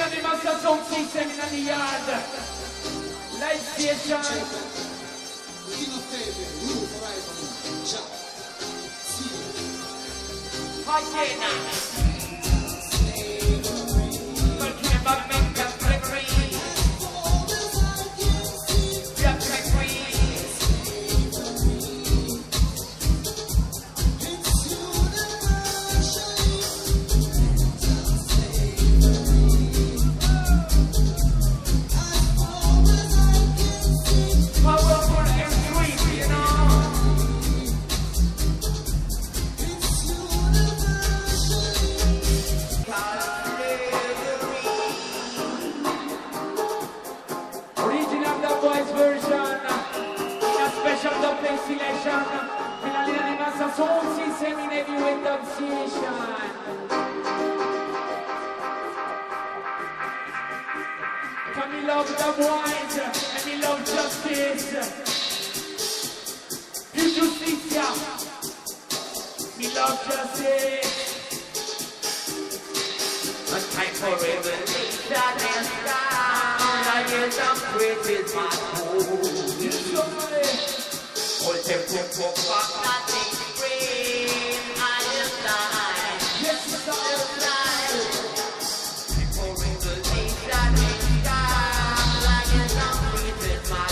of the master sound system in the yard. Light station. Hyena. Talking about mental slavery. Black slavery. Selection, finalina di massa sound system in heavyweight association. Can we love the boys and we love justice? You justicia, we love justice. A time for revolution and sound. I hear some praises my home. All them people fuck nothing free. I am lying. Yes, I am lying. People revolution and sound. I hear some praises my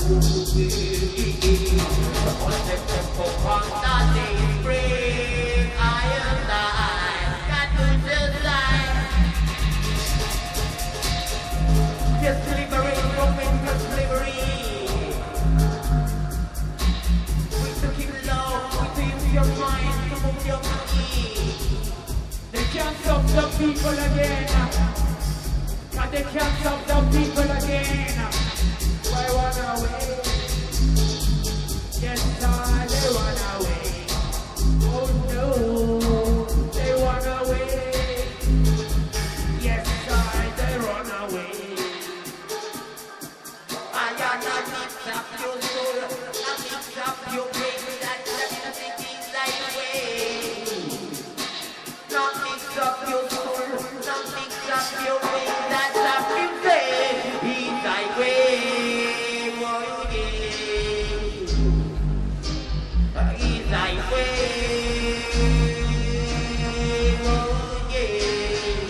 home. All them people fuck nothing free. I am lying. Got to just lie. Just liberate from mental slavery. Your mind, to move your money. They can't stop the people again. And they can't stop the people again. Why run away? Yes, they run away. Oh no, they run away. Yes, they run away. I am not mix up your soul, I mix up your brain. Not mix up your soul, not mix up your way, that's up you say, it's thy way, oh yeah, it's thy way, oh yeah.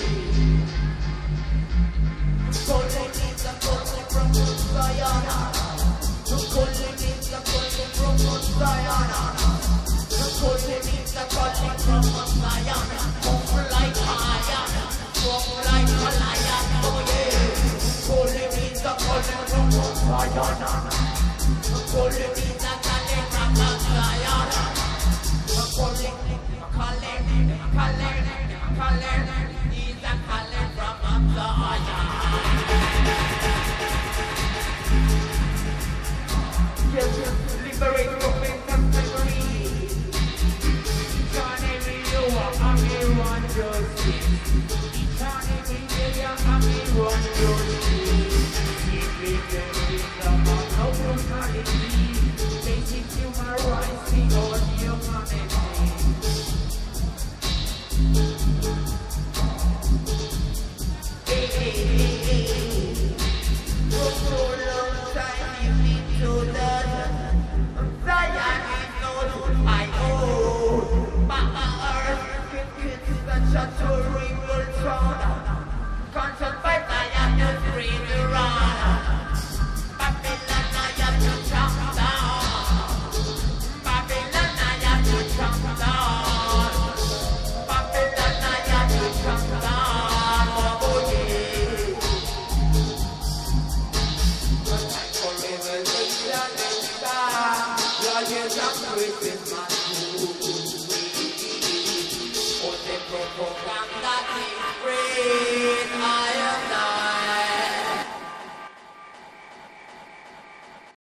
Calling is a calling from Zion, calling is a calling from Zion. Calling is a calling from Zion. Move like iron, walk like a lion. Oh yeah. Calling is a calling from Zion. Calling is a calling from Zion. Calling is a calling from Zion. Yes, liberate from mental slavery. Basic human rights, beyond humanity. Hey, hey, hey, hey. For so long time you've been told that Zion is not my own. Mama Earth can such a terrible throne. Constant by Zion, just free to run. Babylon, I have to jump down. Babylon, I have to jump down. Babylon, I have to jump down. Oh yeah. A time for revelation and star. Your years of Christmas, oh, they propaganda is free.